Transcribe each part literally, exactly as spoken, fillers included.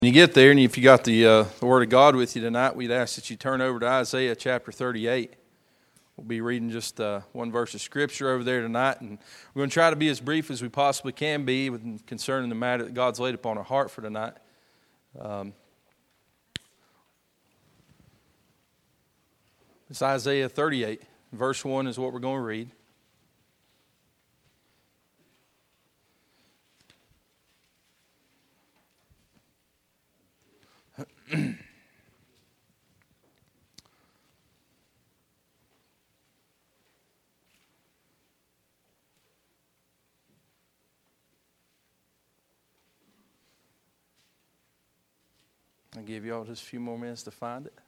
When you get there, and if you got the, uh, the Word of God with you tonight, we'd ask that you turn over to Isaiah chapter thirty-eight. We'll be reading just uh, one verse of Scripture over there tonight, and we're going to try to be as brief as we possibly can be with concerning the matter that God's laid upon our heart for tonight. Um, it's Isaiah thirty-eight. Verse one is what we're going to read. I'll give you all just a few more minutes to find it.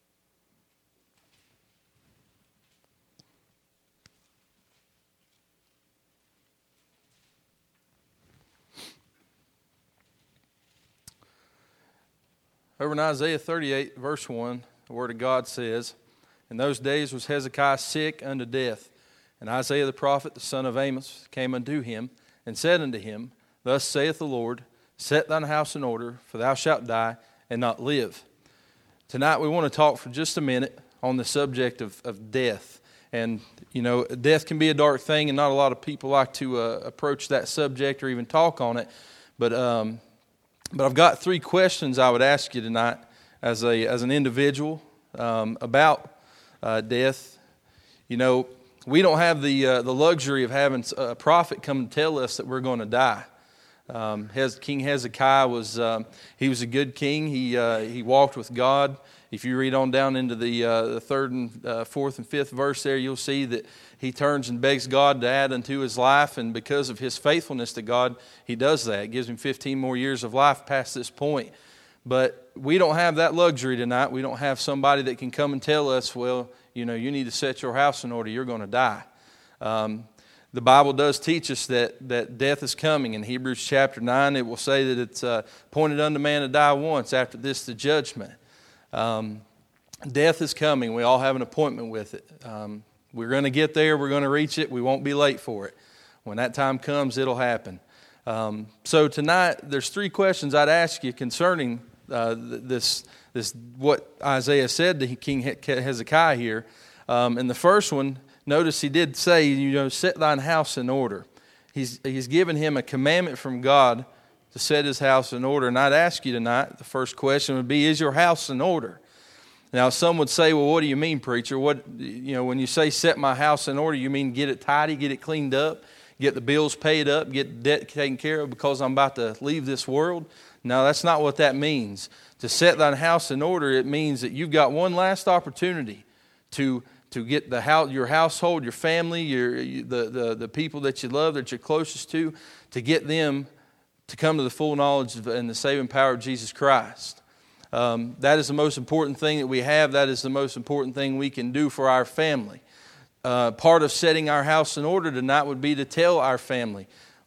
Over in Isaiah thirty-eight, verse one, the Word of God says, "In those days was Hezekiah sick unto death. And Isaiah the prophet, the son of Amos, came unto him, and said unto him, Thus saith the Lord, Set thine house in order, for thou shalt die, and not live." Tonight we want to talk for just a minute on the subject of, of death. And, you know, death can be a dark thing, and not a lot of people like to uh, approach that subject or even talk on it. But um, but I've got three questions I would ask you tonight as a as an individual um, about uh, death. You know, we don't have the uh, the luxury of having a prophet come and tell us that we're going to die. Um, King Hezekiah was um, he was a good king. He uh, he walked with God. If you read on down into the uh, the third and uh, fourth and fifth verse there, you'll see that he turns and begs God to add unto his life, and because of his faithfulness to God, he does that. It gives him fifteen more years of life past this point. But we don't have that luxury tonight. We don't have somebody that can come and tell us, well, you know, you need to set your house in order. You're going to die. Um, The Bible does teach us that, that death is coming. In Hebrews chapter nine, it will say that it's uh, appointed unto man to die once, after this the judgment. Um, death is coming. We all have an appointment with it. Um, we're going to get there. We're going to reach it. We won't be late for it. When that time comes, it'll happen. Um, so tonight, there's three questions I'd ask you concerning uh, this, this what Isaiah said to King Hezekiah here. Um, and the first one, notice he did say, you know, set thine house in order. He's he's given him a commandment from God to set his house in order. And I'd ask you tonight, the first question would be, is your house in order? Now, some would say, well, what do you mean, preacher? What, you know, when you say set my house in order, you mean get it tidy, get it cleaned up, get the bills paid up, get debt taken care of because I'm about to leave this world? No, that's not what that means. To set thine house in order, it means that you've got one last opportunity to to get the house, your household, your family, your the, the, the people that you love, that you're closest to, to get them to come to the full knowledge of, and the saving power of Jesus Christ. Um, that is the most important thing that we have. That is the most important thing we can do for our family. Uh, part of setting our house in order tonight would be to tell our family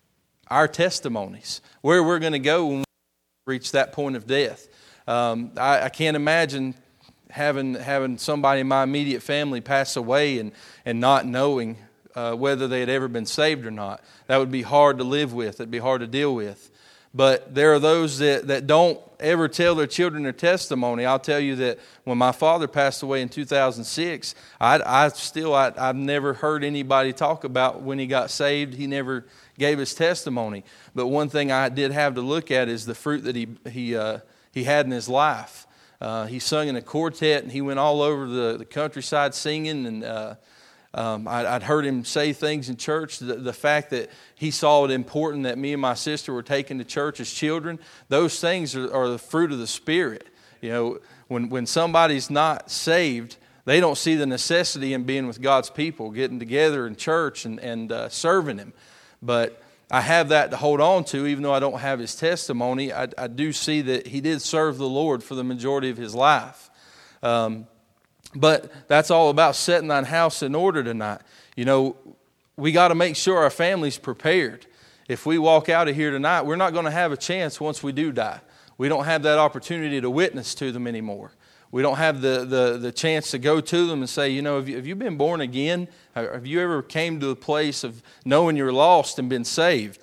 our testimonies, where we're going to go when we reach that point of death. Um, I, I can't imagine having having somebody in my immediate family pass away and, and not knowing uh, whether they had ever been saved or not. That would be hard to live with. It'd be hard to deal with. But there are those that, that don't ever tell their children their testimony. I'll tell you that when my father passed away in two thousand six, I, I still, I, I've never heard anybody talk about when he got saved. He never gave his testimony. But one thing I did have to look at is the fruit that he, he, uh, he had in his life. Uh, he sung in a quartet, and he went all over the, the countryside singing. And uh, um, I, I'd heard him say things in church. The, the fact that he saw it important that me and my sister were taken to church as children, those things are, are the fruit of the Spirit. You know, when when somebody's not saved, they don't see the necessity in being with God's people, getting together in church and, and uh, serving Him. But I have that to hold on to, even though I don't have his testimony. I, I do see that he did serve the Lord for the majority of his life. Um, but that's all about setting thine house in order tonight. You know, we got to make sure our family's prepared. If we walk out of here tonight, we're not going to have a chance once we do die. We don't have that opportunity to witness to them anymore. We don't have the, the, the chance to go to them and say, you know, have you, have you been born again? Have you ever came to a place of knowing you're lost and been saved?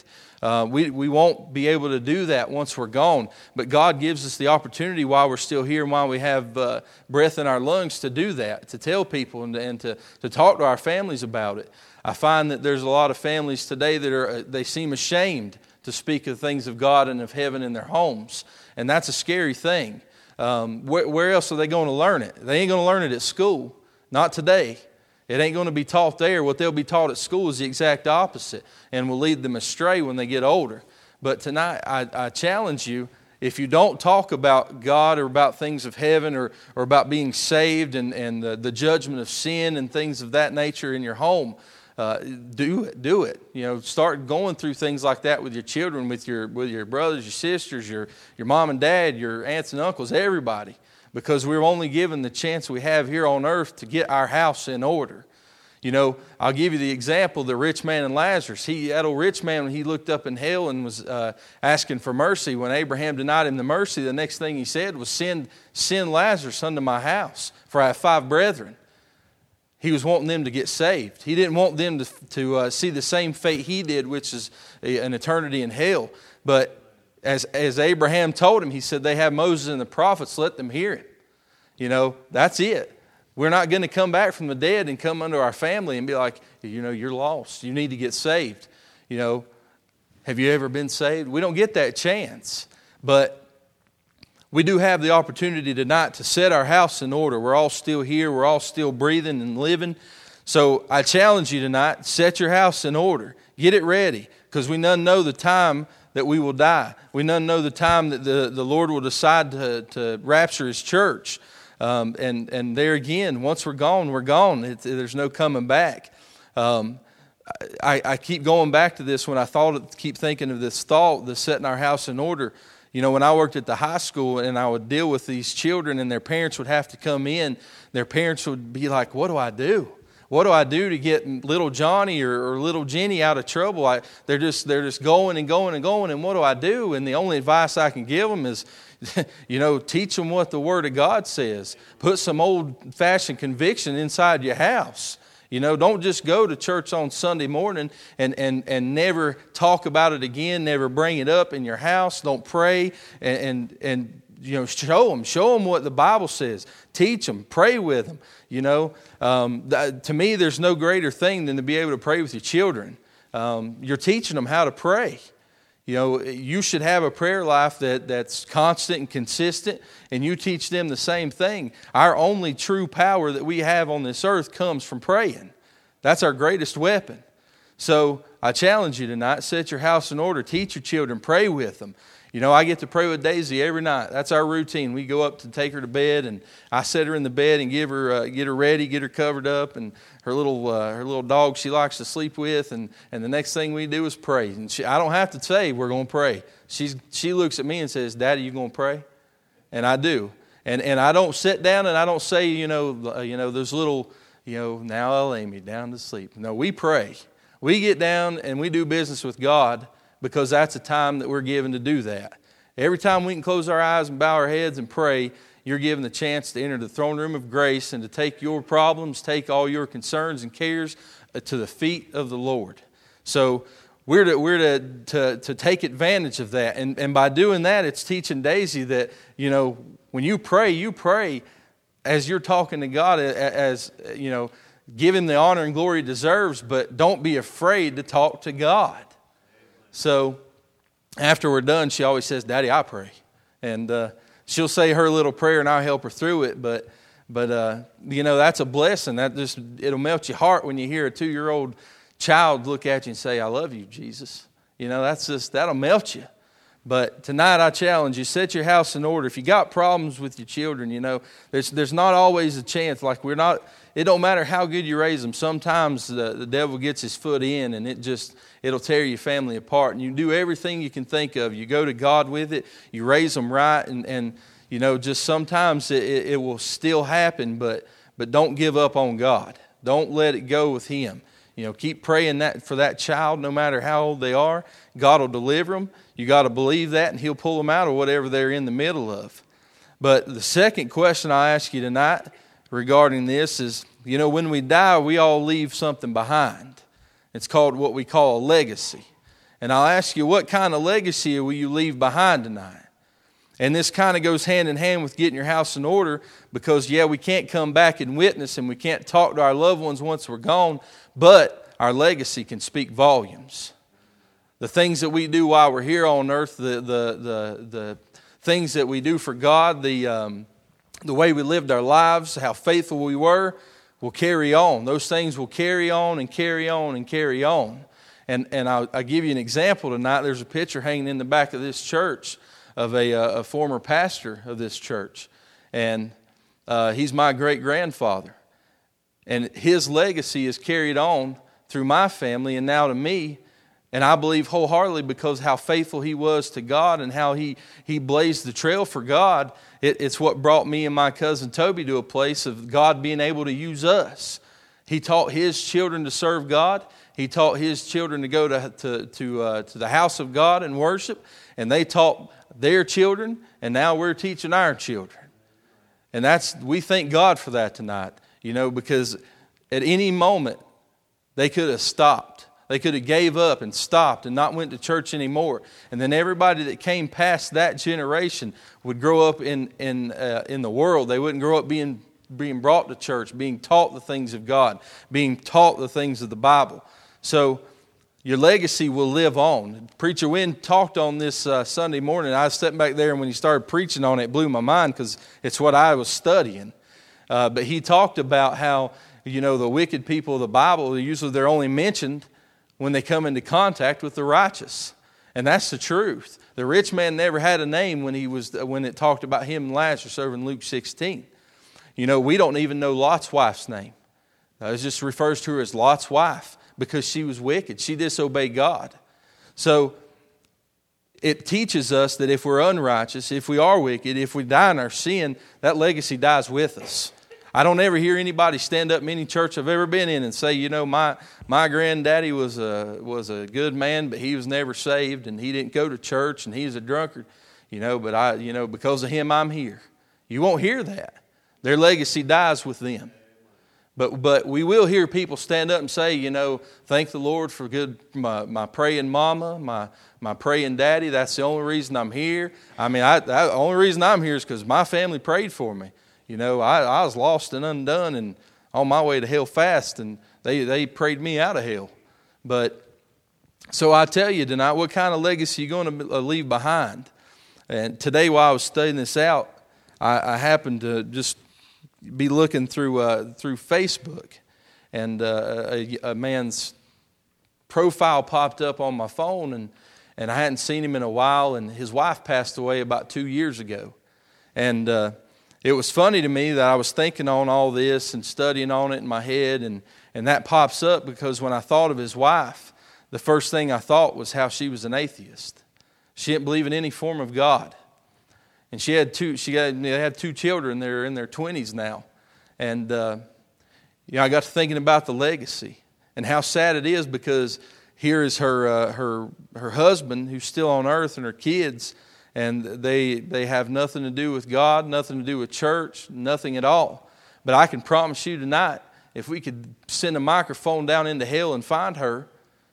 Uh, we, we won't be able to do that once we're gone. But God gives us the opportunity while we're still here and while we have uh, breath in our lungs to do that, to tell people and, and to, to talk to our families about it. I find that there's a lot of families today that are they seem ashamed to speak of things of God and of heaven in their homes. And that's a scary thing. Um, where, where else are they going to learn it? They ain't going to learn it at school. Not today. It ain't going to be taught there. What they'll be taught at school is the exact opposite and will lead them astray when they get older. But tonight, I, I challenge you, if you don't talk about God or about things of heaven or, or about being saved and, and the, the judgment of sin and things of that nature in your home, uh, do it. Do it. You know, start going through things like that with your children, with your with your brothers, your sisters, your your mom and dad, your aunts and uncles, everybody. Because we're only given the chance we have here on earth to get our house in order. You know, I'll give you the example, the rich man and Lazarus. He, that old rich man, when he looked up in hell and was uh, asking for mercy, when Abraham denied him the mercy, the next thing he said was, send, send Lazarus unto my house, for I have five brethren. He was wanting them to get saved. He didn't want them to, to uh, see the same fate he did, which is an eternity in hell. But As as Abraham told him, he said, they have Moses and the prophets, let them hear it. You know, that's it. We're not going to come back from the dead and come under our family and be like, you know, you're lost. You need to get saved. You know, have you ever been saved? We don't get that chance. But we do have the opportunity tonight to set our house in order. We're all still here. We're all still breathing and living. So I challenge you tonight, set your house in order. Get it ready, because we none know the time that we will die. We none know the time that the, the Lord will decide to, to rapture His church. Um, and, and there again, once we're gone, we're gone. It, there's no coming back. Um, I, I keep going back to this when I thought, keep thinking of this thought, the setting our house in order. You know, when I worked at the high school and I would deal with these children and their parents would have to come in, their parents would be like, what do I do? What do I do to get little Johnny or, or little Jenny out of trouble? I, they're just they're just going and going and going, and what do I do? And the only advice I can give them is, you know, teach them what the Word of God says. Put some old-fashioned conviction inside your house. You know, don't just go to church on Sunday morning and, and, and never talk about it again, never bring it up in your house. Don't pray and, and, and you know, show them. Show them what the Bible says. Teach them. Pray with them. You know, um, th- to me, there's no greater thing than to be able to pray with your children. Um, you're teaching them how to pray. You know, you should have a prayer life that, that's constant and consistent, and you teach them the same thing. Our only true power that we have on this earth comes from praying. That's our greatest weapon. So I challenge you tonight, set your house in order, teach your children, pray with them. You know, I get to pray with Daisy every night. That's our routine. We go up to take her to bed, and I set her in the bed and give her, uh, get her ready, get her covered up, and her little, uh, her little dog she likes to sleep with. And, and the next thing we do is pray. And she, I don't have to say we're going to pray. She's, she looks at me and says, "Daddy, you going to pray?" And I do. And and I don't sit down and I don't say, you know, uh, you know, those little, you know, now I'll lay me down to sleep. No, we pray. We get down and we do business with God, because that's a time that we're given to do that. Every time we can close our eyes and bow our heads and pray, you're given the chance to enter the throne room of grace and to take your problems, take all your concerns and cares to the feet of the Lord. So we're to, we're to, to, to take advantage of that. And, and by doing that, it's teaching Daisy that, you know, when you pray, you pray as you're talking to God, as, you know, give Him the honor and glory He deserves, but don't be afraid to talk to God. So after we're done, she always says, "Daddy, I pray." And uh, she'll say her little prayer and I'll help her through it. But, but uh, you know, that's a blessing. That just, it'll melt your heart when you hear a two-year-old child look at you and say, "I love you, Jesus." You know, that's just, that'll melt you. But tonight I challenge you, set your house in order. If you got problems with your children, you know, there's there's not always a chance. Like we're not, it don't matter how good you raise them. Sometimes the, the devil gets his foot in and it just, it'll tear your family apart. And you do everything you can think of. You go to God with it. You raise them right. And, and you know, just sometimes it, it will still happen, but but don't give up on God. Don't let it go with Him. You know, keep praying that for that child, no matter how old they are. God will deliver them. You got to believe that, and He'll pull them out of whatever they're in the middle of. But the second question I ask you tonight regarding this is, you know, when we die, we all leave something behind. It's called what we call a legacy. And I'll ask you, what kind of legacy will you leave behind tonight? And this kind of goes hand in hand with getting your house in order, because, yeah, we can't come back and witness, and we can't talk to our loved ones once we're gone, but our legacy can speak volumes. The things that we do while we're here on earth, the the the, the things that we do for God, the um, the way we lived our lives, how faithful we were, will carry on. Those things will carry on and carry on and carry on. And and I'll, I'll give you an example tonight. There's a picture hanging in the back of this church of a, a former pastor of this church. And uh, he's my great-grandfather. And his legacy is carried on through my family and now to me. And I believe wholeheartedly, because how faithful he was to God and how he, he blazed the trail for God, it, it's what brought me and my cousin Toby to a place of God being able to use us. He taught his children to serve God. He taught his children to go to to to, uh, to the house of God and worship. And they taught their children, and now we're teaching our children. And that's, we thank God for that tonight, you know, because at any moment they could have stopped. They could have gave up and stopped and not went to church anymore. And then everybody that came past that generation would grow up in in uh, in the world. They wouldn't grow up being being brought to church, being taught the things of God, being taught the things of the Bible. So your legacy will live on. Preacher Wynn talked on this uh, Sunday morning. I was sitting back there, and when he started preaching on it, it blew my mind because it's what I was studying. Uh, but he talked about how, you know, the wicked people of the Bible, usually they're only mentioned when they come into contact with the righteous. And that's the truth. The rich man never had a name when he was when it talked about him and Lazarus over in Luke sixteen. You know, we don't even know Lot's wife's name. It just refers to her as Lot's wife, because she was wicked. She disobeyed God. So it teaches us that if we're unrighteous, if we are wicked, if we die in our sin, that legacy dies with us. I don't ever hear anybody stand up in any church I've ever been in and say, you know, my my granddaddy was a was a good man, but he was never saved, and he didn't go to church, and he's a drunkard. You know, but I, you know, because of him, I'm here. You won't hear that. Their legacy dies with them. But but we will hear people stand up and say, you know, thank the Lord for good my, my praying mama, my my praying daddy. That's the only reason I'm here. I mean, I, I, the only reason I'm here is because my family prayed for me. You know, I, I was lost and undone and on my way to hell fast, and they, they prayed me out of hell. But so I tell you tonight, what kind of legacy are you going to leave behind? And today, while I was studying this out, I, I happened to just be looking through uh, through Facebook, and uh, a, a man's profile popped up on my phone, and, and I hadn't seen him in a while, and his wife passed away about two years ago. And uh, it was funny to me that I was thinking on all this and studying on it in my head, and, and that pops up because when I thought of his wife, the first thing I thought was how she was an atheist. She didn't believe in any form of God. And she had two. She had, they had two children. They're in their twenties now, and uh, you know, I got to thinking about the legacy and how sad it is, because here is her uh, her her husband who's still on earth, and her kids, and they they have nothing to do with God, nothing to do with church, nothing at all. But I can promise you tonight, if we could send a microphone down into hell and find her,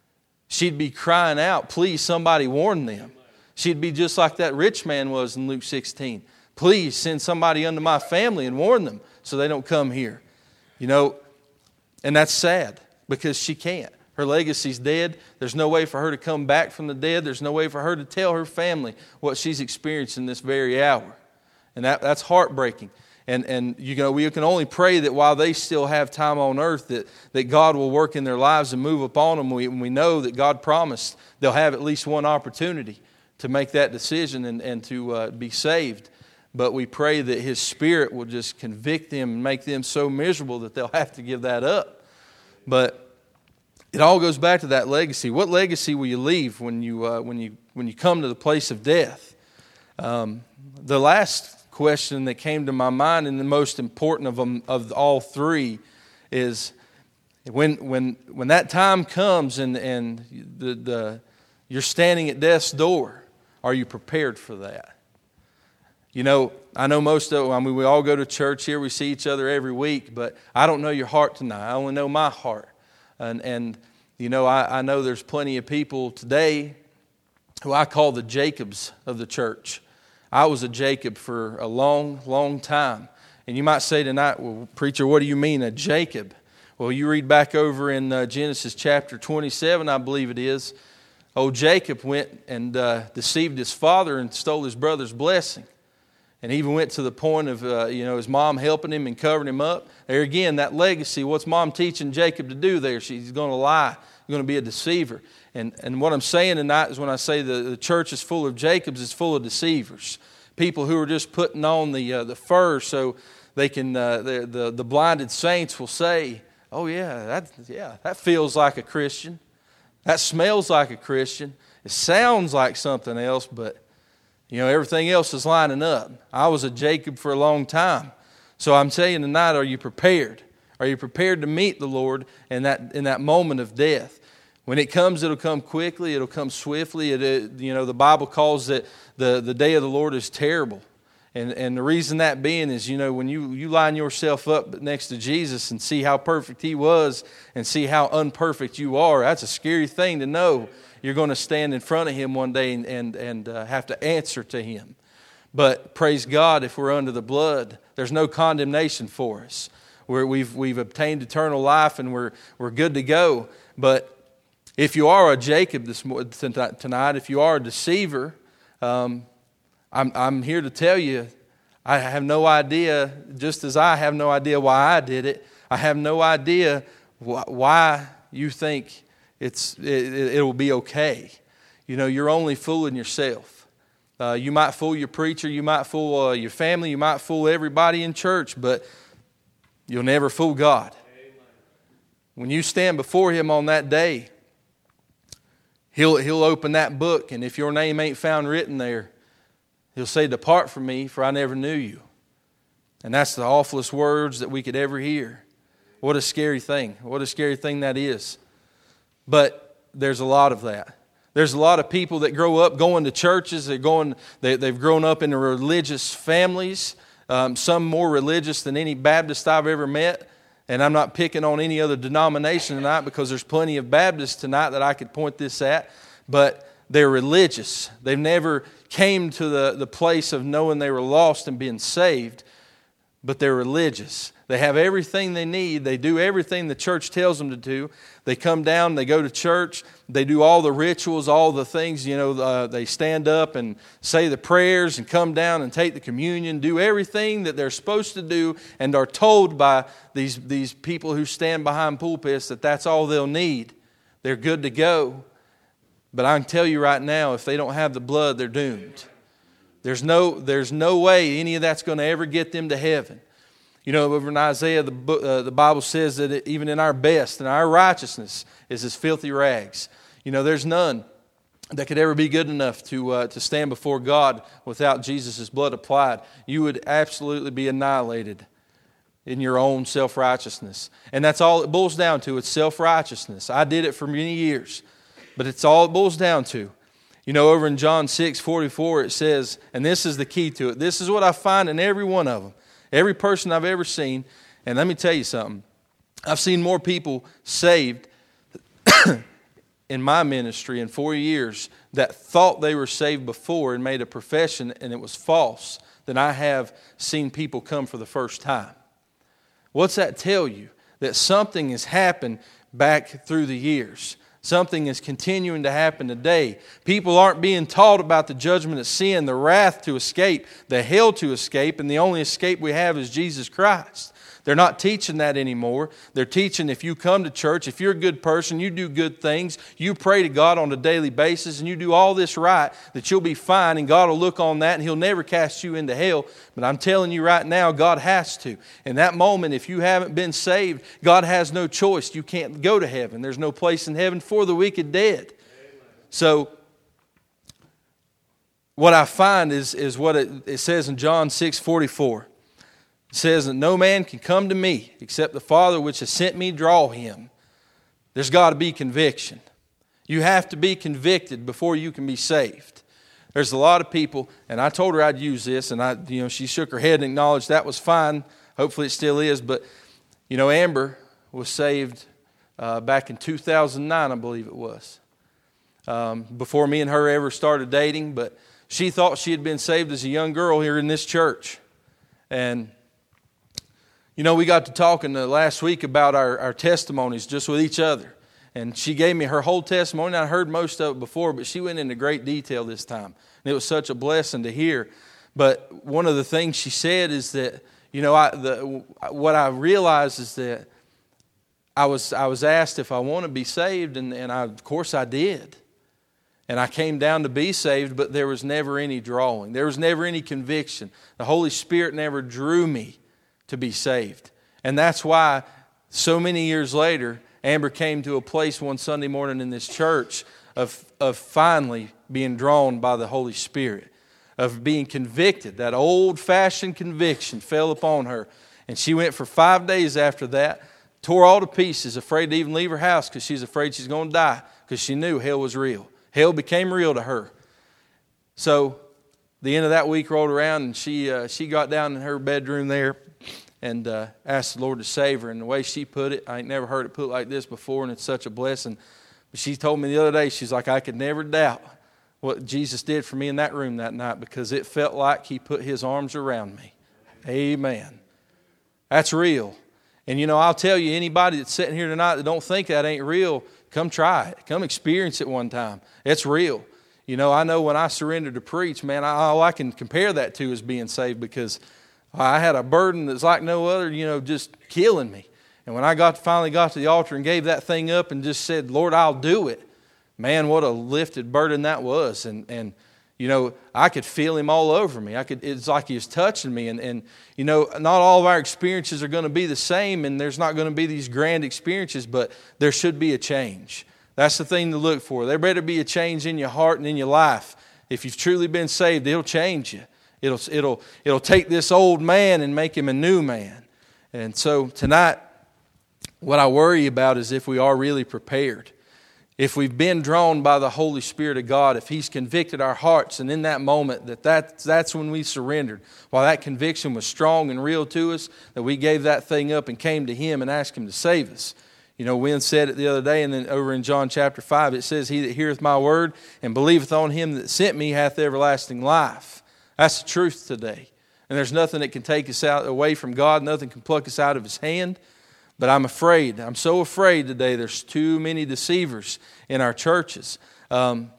she'd be crying out, "Please, somebody warn them." She'd be just like that rich man was in Luke sixteen. Please send somebody unto my family and warn them so they don't come here. You know, and that's sad because she can't. Her legacy's dead. There's no way for her to come back from the dead. There's no way for her to tell her family what she's experiencing this very hour. And that, that's heartbreaking. And, and you know, we can only pray that while they still have time on earth, that, that God will work in their lives and move upon them. We, we know that God promised they'll have at least one opportunity to make that decision and, and to uh, be saved. But we pray that His Spirit will just convict them and make them so miserable that they'll have to give that up. But it all goes back to that legacy. What legacy will you leave when you uh, when you when you come to the place of death? Um, the last question that came to my mind, and the most important of them of all three, is when when when that time comes and and the the you're standing at death's door. Are you prepared for that? You know, I know most of, I mean, we all go to church here. We see each other every week, but I don't know your heart tonight. I only know my heart. And and You know, I, I know there's plenty of people today who I call the Jacobs of the church. I was a Jacob for a long, long time. And you might say tonight, well, preacher, what do you mean, a Jacob? Well, you read back over in uh, Genesis chapter twenty-seven, I believe it is. Old Jacob went and uh, deceived his father and stole his brother's blessing. And even went to the point of, uh, you know, his mom helping him and covering him up. There again, that legacy, what's mom teaching Jacob to do there? She's going to lie, going to be a deceiver. And and what I'm saying tonight is when I say the, the church is full of Jacobs, it's full of deceivers. People who are just putting on the uh, the fur so they can, uh, the, the, the blinded saints will say, oh yeah, that, yeah, that feels like a Christian. That smells like a Christian. It sounds like something else, but you know, everything else is lining up. I was a Jacob for a long time. So I'm telling you tonight, are you prepared? Are you prepared to meet the Lord in that in that moment of death? When it comes, it'll come quickly. It'll come swiftly. It, it, you know, the Bible calls it the, the day of the Lord is terrible. And and the reason that being is, you know, when you, you line yourself up next to Jesus and see how perfect He was and see how unperfect you are, that's a scary thing to know. You're going to stand in front of Him one day and, and, and uh, have to answer to Him. But praise God, if we're under the blood, there's no condemnation for us. We're, we've we've obtained eternal life and we're we're good to go. But if you are a Jacob this tonight, if you are a deceiver, um, I'm I'm here to tell you, I have no idea. Just as I have no idea why I did it, I have no idea wh- why you think it's it, it will be okay. You know, you're only fooling yourself. Uh, you might fool your preacher, you might fool uh, your family, you might fool everybody in church, but you'll never fool God. Amen. When you stand before Him on that day, He'll He'll open that book, and if your name ain't found written there, He'll say, "Depart from me, for I never knew you." And that's the awfulest words that we could ever hear. What a scary thing. What a scary thing that is. But there's a lot of that. There's a lot of people that grow up going to churches. They're going. They, they've grown up in religious families. Um, some more religious than any Baptist I've ever met. And I'm not picking on any other denomination tonight because there's plenty of Baptists tonight that I could point this at. But they're religious. They've never came to the, the place of knowing they were lost and being saved. But they're religious. They have everything they need. They do everything the church tells them to do. They come down, they go to church, they do all the rituals, all the things, you know, uh, they stand up and say the prayers and come down and take the communion, do everything that they're supposed to do and are told by these, these people who stand behind pulpits that that's all they'll need. They're good to go. But I can tell you right now, if they don't have the blood, they're doomed. There's no, there's no way any of that's going to ever get them to heaven. You know, over in Isaiah, the, book, uh, the Bible says that it, even in our best and our righteousness is as filthy rags. You know, there's none that could ever be good enough to uh, to stand before God without Jesus' blood applied. You would absolutely be annihilated in your own self-righteousness. And that's all it boils down to. It's self-righteousness. I did it for many years, but it's all it boils down to. You know, over in John six forty-four, it says, and this is the key to it. This is what I find in every one of them. Every person I've ever seen, and let me tell you something. I've seen more people saved in my ministry in four years that thought they were saved before and made a profession and it was false than I have seen people come for the first time. What's that tell you? That something has happened back through the years. Something is continuing to happen today. People aren't being taught about the judgment of sin, the wrath to escape, the hell to escape, and the only escape we have is Jesus Christ. They're not teaching that anymore. They're teaching if you come to church, if you're a good person, you do good things, you pray to God on a daily basis, and you do all this right, that you'll be fine, and God will look on that, and He'll never cast you into hell. But I'm telling you right now, God has to. In that moment, if you haven't been saved, God has no choice. You can't go to heaven. There's no place in heaven for the wicked dead. Amen. So, what I find is, is what it, it says in John six forty-four. It says that no man can come to me except the Father which has sent me draw him. There's got to be conviction. You have to be convicted before you can be saved. There's a lot of people, and I told her I'd use this, and I, you know, she shook her head and acknowledged that was fine. Hopefully it still is, but you know, Amber was saved uh, back in two thousand nine, I believe it was, um, before me and her ever started dating. But she thought she had been saved as a young girl here in this church. And, you know, we got to talking uh, last week about our, our testimonies just with each other. And she gave me her whole testimony. I heard most of it before, but she went into great detail this time. And it was such a blessing to hear. But one of the things she said is that, you know, I, the, what I realized is that I was I was asked if I want to be saved, and, and I, of course I did. And I came down to be saved, but there was never any drawing. There was never any conviction. The Holy Spirit never drew me to be saved. And that's why so many years later, Amber came to a place one Sunday morning in this church of, of finally being drawn by the Holy Spirit, of being convicted. That old-fashioned conviction fell upon her. And she went for five days after that, tore all to pieces, afraid to even leave her house because she's afraid she's going to die, because she knew hell was real. Hell became real to her. So the end of that week rolled around, and she uh, she got down in her bedroom there and uh, asked the Lord to save her. And the way she put it, I ain't never heard it put like this before, and it's such a blessing. But she told me the other day, she's like, I could never doubt what Jesus did for me in that room that night, because it felt like He put His arms around me. Amen. That's real. And, you know, I'll tell you, anybody that's sitting here tonight that don't think that ain't real, come try it. Come experience it one time. It's real. You know, I know when I surrendered to preach, man, I, all I can compare that to is being saved, because I had a burden that's like no other, you know, just killing me. And when I got finally got to the altar and gave that thing up and just said, Lord, I'll do it, man, what a lifted burden that was. And, and you know, I could feel Him all over me. I could. It's like He was touching me. And, and, you know, not all of our experiences are going to be the same, and there's not going to be these grand experiences, but there should be a change. That's the thing to look for. There better be a change in your heart and in your life. If you've truly been saved, it'll change you. It'll, it'll, it'll take this old man and make him a new man. And so tonight, what I worry about is if we are really prepared. If we've been drawn by the Holy Spirit of God, if He's convicted our hearts, and in that moment, that, that that's when we surrendered. While that conviction was strong and real to us, that we gave that thing up and came to Him and asked Him to save us. You know, Wynn said it the other day, and then over in John chapter five, it says, He that heareth my word and believeth on Him that sent me hath everlasting life. That's the truth today. And there's nothing that can take us out away from God. Nothing can pluck us out of His hand. But I'm afraid, I'm so afraid today, there's too many deceivers in our churches. Um,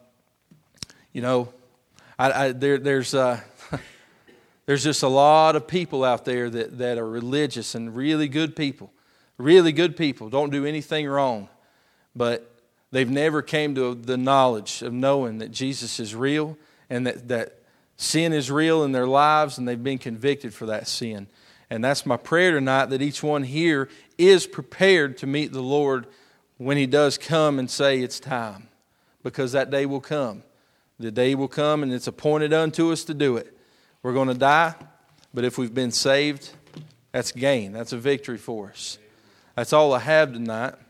you know, I, I, there, there's uh, there's just a lot of people out there that, that are religious and really good people. Really good people, don't do anything wrong. But they've never came to the knowledge of knowing that Jesus is real, and that, that sin is real in their lives, and they've been convicted for that sin. And that's my prayer tonight, that each one here is prepared to meet the Lord when He does come and say it's time. Because that day will come. The day will come, and it's appointed unto us to do it. We're going to die, but if we've been saved, that's gain. That's a victory for us. That's all I have tonight.